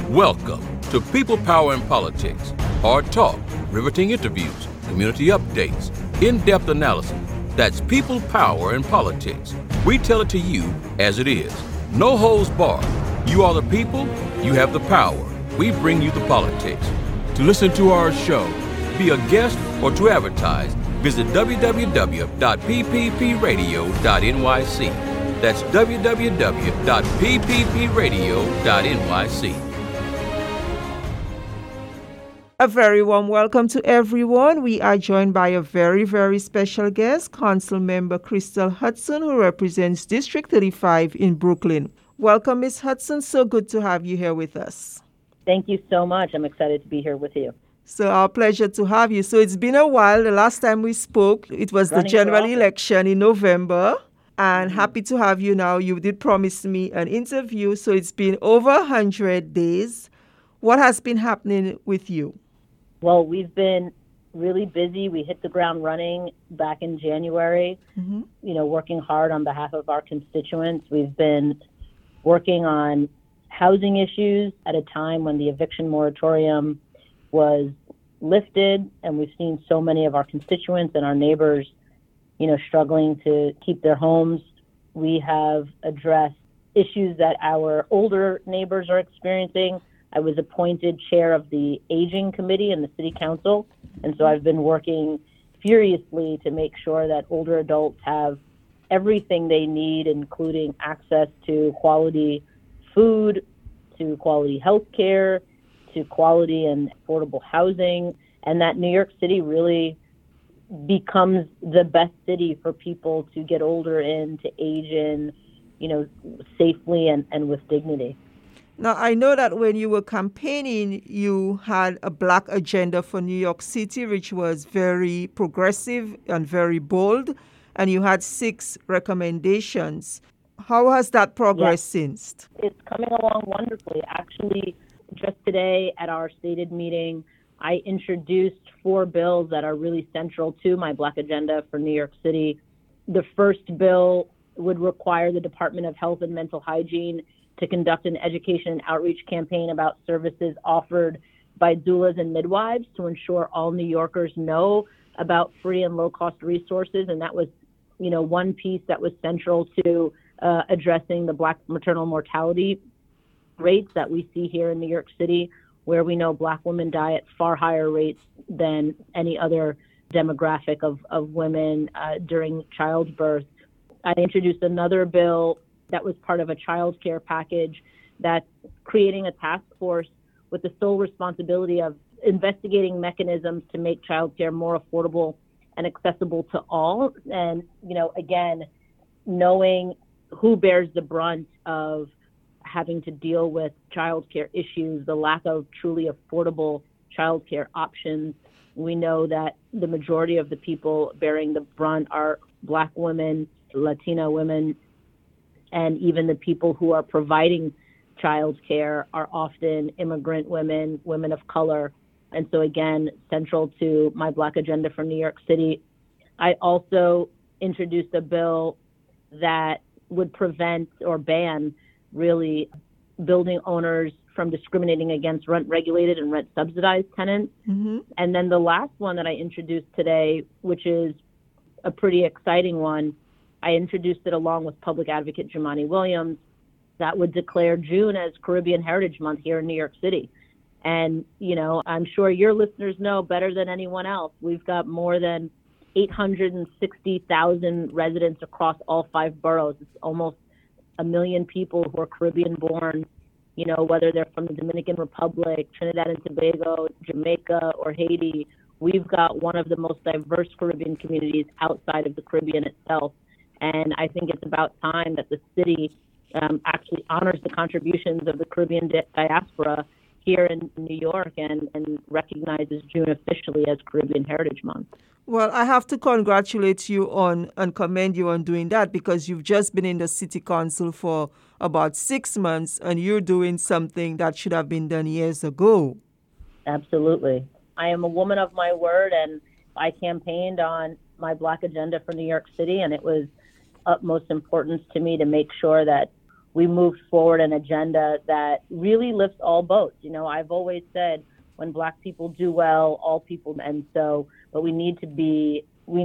Welcome to People, Power, and Politics. Hard talk, riveting interviews, community updates, in-depth analysis. That's People, Power, and Politics. We tell it to you as it is. No holds barred. You are the people, you have the power. We bring you the politics. To listen to our show, be a guest, or to advertise, visit www.pppradio.nyc. That's www.pppradio.nyc. A very warm welcome to everyone. We are joined by a very, very special guest, Council Member Crystal Hudson, who represents District 35 in Brooklyn. Welcome, Ms. Hudson. So good to have you here with us. Thank you so much. I'm excited to be here with you. So our pleasure to have you. So it's been a while. The last time we spoke, it was the general election in November. And happy to have you now. You did promise me an interview. So it's been over 100 days. What has been happening with you? Well, we've been really busy. We hit the ground running back in January, working hard on behalf of our constituents. We've been working on housing issues at a time when the eviction moratorium was lifted, and we've seen so many of our constituents and our neighbors, struggling to keep their homes. We have addressed issues that our older neighbors are experiencing. I was appointed chair of the aging committee in the city council, and so I've been working furiously to make sure that older adults have everything they need, including access to quality food, to quality health care, to quality and affordable housing, and that New York City really becomes the best city for people to get older in, to age in, safely and with dignity. Now, I know that when you were campaigning, you had a Black agenda for New York City, which was very progressive and very bold, and you had 6 recommendations. How has that progressed since? It's coming along wonderfully. Actually, just today at our stated meeting, I introduced 4 bills that are really central to my Black agenda for New York City. The first bill would require the Department of Health and Mental Hygiene to conduct an education and outreach campaign about services offered by doulas and midwives to ensure all New Yorkers know about free and low-cost resources. And that was, one piece that was central to addressing the Black maternal mortality rates that we see here in New York City, where we know Black women die at far higher rates than any other demographic of women during childbirth. I introduced another bill that was part of a child care package that's creating a task force with the sole responsibility of investigating mechanisms to make child care more affordable and accessible to all. And, again, knowing who bears the brunt of having to deal with child care issues, the lack of truly affordable child care options. We know that the majority of the people bearing the brunt are Black women, Latina women, and even the people who are providing child care are often immigrant women, women of color. And so, again, central to my Black agenda for New York City. I also introduced a bill that would prevent or ban, really, building owners from discriminating against rent-regulated and rent-subsidized tenants. And then the last one that I introduced today, which is a pretty exciting one, I introduced it along with Public Advocate Jumaane Williams, that would declare June as Caribbean Heritage Month here in New York City. And, I'm sure your listeners know better than anyone else, we've got more than 860,000 residents across all 5 boroughs. It's almost 1 million people who are Caribbean born, whether they're from the Dominican Republic, Trinidad and Tobago, Jamaica, or Haiti. We've got one of the most diverse Caribbean communities outside of the Caribbean itself. And I think it's about time that the city actually honors the contributions of the Caribbean diaspora here in New York and recognizes June officially as Caribbean Heritage Month. Well, I have to congratulate you on and commend you on doing that, because you've just been in the city council for about 6 months and you're doing something that should have been done years ago. Absolutely. I am a woman of my word, and I campaigned on my Black agenda for New York City, and it was utmost importance to me to make sure that we moved forward an agenda that really lifts all boats. I've always said when Black people do well, all people, but we need to be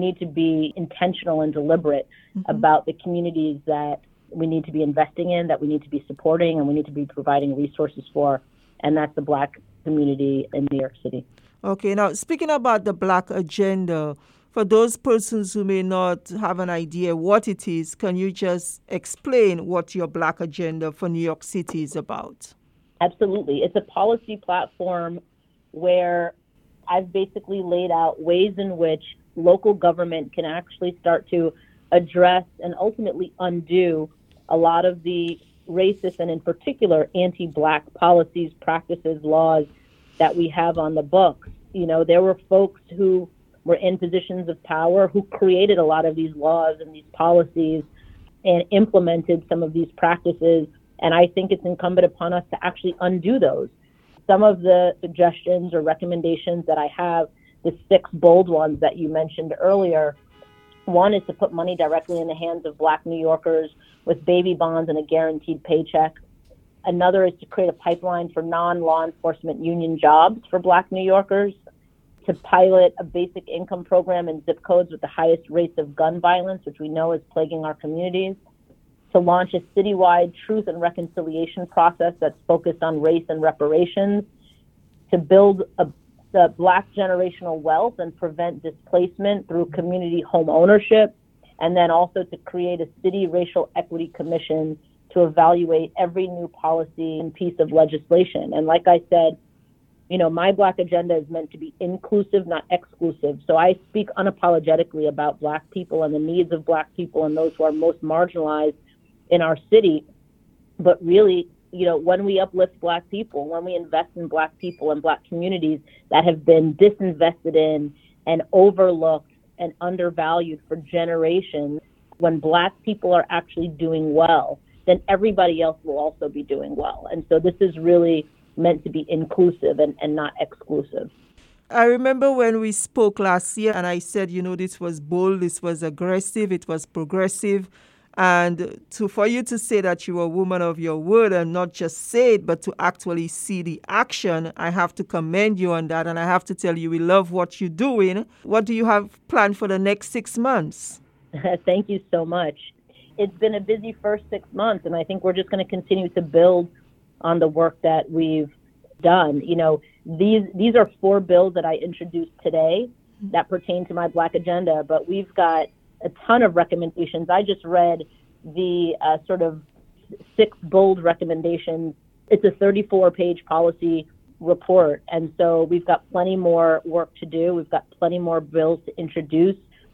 intentional and deliberate about the communities that we need to be investing in, that we need to be supporting, and we need to be providing resources for, and that's the Black community in New York City. Okay, now speaking about the Black agenda, for those persons who may not have an idea what it is, can you just explain what your Black agenda for New York City is about? Absolutely. It's a policy platform where I've basically laid out ways in which local government can actually start to address and ultimately undo a lot of the racist and in particular anti-Black policies, practices, laws that we have on the books. There were folks who were in positions of power who created a lot of these laws and these policies and implemented some of these practices. And I think it's incumbent upon us to actually undo those. Some of the suggestions or recommendations that I have, the 6 bold ones that you mentioned earlier, one is to put money directly in the hands of Black New Yorkers with baby bonds and a guaranteed paycheck. Another is to create a pipeline for non-law enforcement union jobs for Black New Yorkers, to pilot a basic income program in zip codes with the highest rates of gun violence, which we know is plaguing our communities, to launch a citywide truth and reconciliation process that's focused on race and reparations, to build the Black generational wealth and prevent displacement through community home ownership, and then also to create a city racial equity commission to evaluate every new policy and piece of legislation. And like I said, my Black agenda is meant to be inclusive, not exclusive. So I speak unapologetically about Black people and the needs of Black people and those who are most marginalized in our city. But really, when we uplift Black people, when we invest in Black people and Black communities that have been disinvested in and overlooked and undervalued for generations, when Black people are actually doing well, then everybody else will also be doing well. And so this is really meant to be inclusive and not exclusive. I remember when we spoke last year and I said, this was bold, this was aggressive, it was progressive. And for you to say that you are a woman of your word and not just say it, but to actually see the action, I have to commend you on that. And I have to tell you, we love what you're doing. What do you have planned for the next 6 months? Thank you so much. It's been a busy first 6 months, and I think we're just going to continue to build on the work that we've done. These are 4 bills that I introduced today that pertain to my Black agenda, but we've got a ton of recommendations. I just read the sort of 6 bold recommendations. It's a 34-page policy report, and so we've got plenty more work to do. We've got plenty more bills to introduce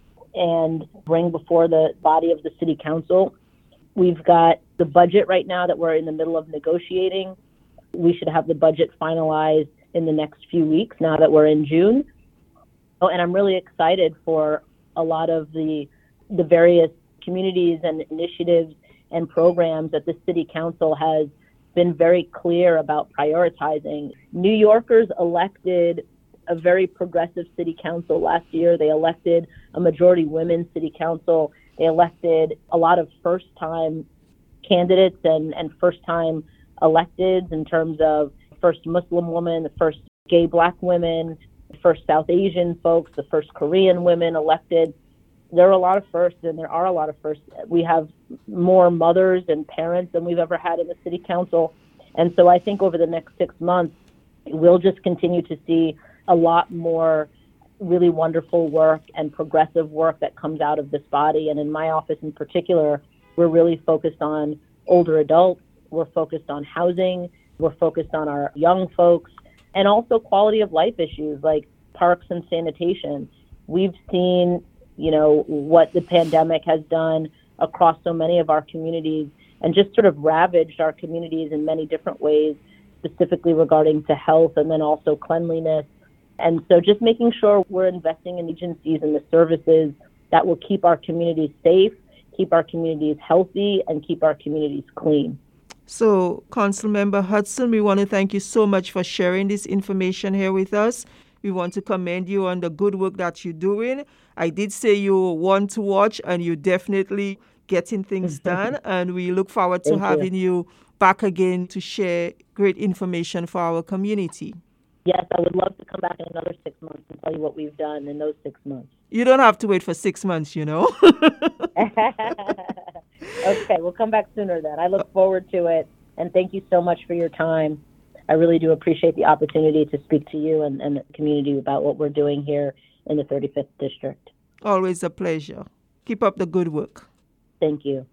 and bring before the body of the City Council. We've got the budget right now that we're in the middle of negotiating. We should have the budget finalized in the next few weeks now that we're in June. Oh, and I'm really excited for a lot of the various communities and initiatives and programs that the City Council has been very clear about prioritizing. New Yorkers elected a very progressive City Council last year. They elected a majority women City Council. They elected a lot of first-time candidates and first-time electeds in terms of first Muslim woman, the first gay Black women, the first South Asian folks, the first Korean women elected. There are a lot of firsts, and there are a lot of firsts. We have more mothers and parents than we've ever had in the City Council. And so I think over the next 6 months, we'll just continue to see a lot more really wonderful work and progressive work that comes out of this body. And in my office in particular, we're really focused on older adults. We're focused on housing. We're focused on our young folks, and also quality of life issues like parks and sanitation. We've seen, what the pandemic has done across so many of our communities and just sort of ravaged our communities in many different ways, specifically regarding to health and then also cleanliness. And so just making sure we're investing in agencies and the services that will keep our communities safe, keep our communities healthy, and keep our communities clean. So, Councilmember Hudson, we want to thank you so much for sharing this information here with us. We want to commend you on the good work that you're doing. I did say you were one to watch, and you definitely getting things done. And we look forward to Thank you. having you back again to share great information for our community. Yes, I would love to come back in another 6 months and tell you what we've done in those 6 months. You don't have to wait for 6 months, you know. Okay, we'll come back sooner then. I look forward to it. And thank you so much for your time. I really do appreciate the opportunity to speak to you and the community about what we're doing here in the 35th District. Always a pleasure. Keep up the good work. Thank you.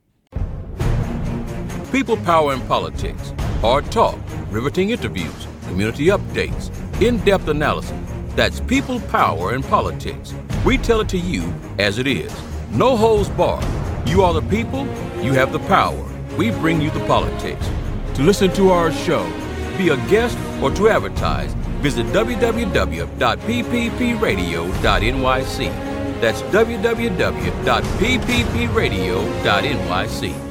People, Power, and Politics. Hard talk, riveting interviews, community updates, in-depth analysis. That's People, Power, and Politics. We tell it to you as it is. No holds barred. You are the people, you have the power. We bring you the politics. To listen to our show, be a guest, or to advertise, visit www.pppradio.nyc. That's www.pppradio.nyc.